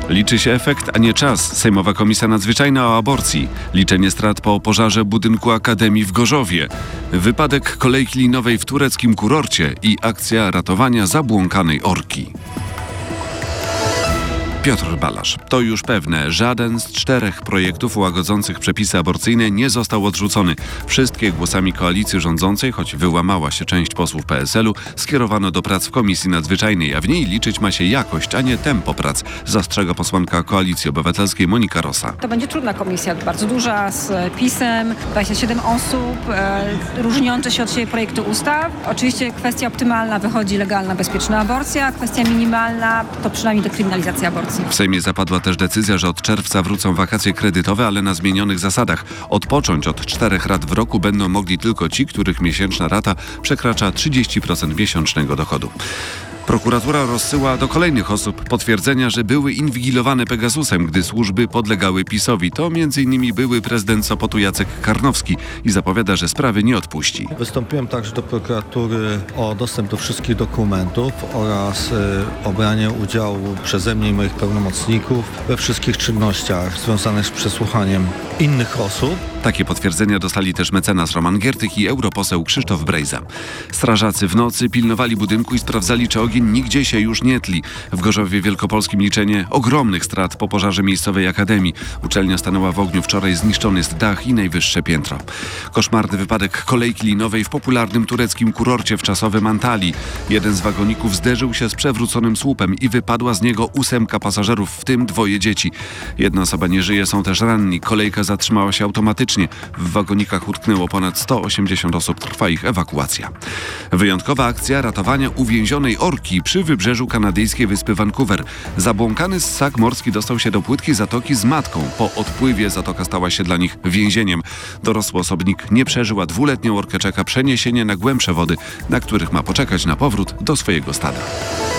Liczy się efekt, a nie czas. Sejmowa Komisja Nadzwyczajna o aborcji. Liczenie strat po pożarze budynku Akademii w Gorzowie. Wypadek kolejki linowej w tureckim kurorcie i akcja ratowania zabłąkanej orki. Piotr Balasz. To już pewne. Żaden z 4 projektów łagodzących przepisy aborcyjne nie został odrzucony. Wszystkie głosami koalicji rządzącej, choć wyłamała się część posłów PSL-u, skierowano do prac w Komisji Nadzwyczajnej, a w niej liczyć ma się jakość, a nie tempo prac, zastrzega posłanka Koalicji Obywatelskiej Monika Rosa. To będzie trudna komisja, bardzo duża, z PiS-em, 27 osób, różniące się od siebie projekty ustaw. Oczywiście kwestia optymalna wychodzi legalna, bezpieczna aborcja, kwestia minimalna to przynajmniej dekryminalizacja aborcji. W Sejmie zapadła też decyzja, że od czerwca wrócą wakacje kredytowe, ale na zmienionych zasadach. Odpocząć od 4 rat w roku będą mogli tylko ci, których miesięczna rata przekracza 30% miesięcznego dochodu. Prokuratura rozsyła do kolejnych osób potwierdzenia, że były inwigilowane Pegasusem, gdy służby podlegały PiS-owi. To m.in. były prezydent Sopotu Jacek Karnowski i zapowiada, że sprawy nie odpuści. Wystąpiłem także do prokuratury o dostęp do wszystkich dokumentów oraz o branie udziału przeze mnie i moich pełnomocników we wszystkich czynnościach związanych z przesłuchaniem innych osób. Takie potwierdzenia dostali też mecenas Roman Giertych i europoseł Krzysztof Brejza. Strażacy w nocy pilnowali budynku i sprawdzali, czy ogień nigdzie się już nie tli. W Gorzowie Wielkopolskim liczenie ogromnych strat po pożarze miejscowej akademii. Uczelnia stanęła w ogniu. Wczoraj zniszczony jest dach i najwyższe piętro. Koszmarny wypadek kolejki linowej w popularnym tureckim kurorcie w czasowym Antalii. Jeden z wagoników zderzył się z przewróconym słupem i wypadła z niego 8 pasażerów, w tym 2 dzieci. Jedna osoba nie żyje, są też ranni. Kolejka zatrzymała się automatycznie. W wagonikach utknęło ponad 180 osób. Trwa ich ewakuacja. Wyjątkowa akcja ratowania uwięzionej orki przy wybrzeżu kanadyjskiej wyspy Vancouver. Zabłąkany ssak morski dostał się do płytkiej zatoki z matką. Po odpływie zatoka stała się dla nich więzieniem. Dorosły osobnik nie przeżył, a 2-letnią orkę czeka przeniesienie na głębsze wody, na których ma poczekać na powrót do swojego stada.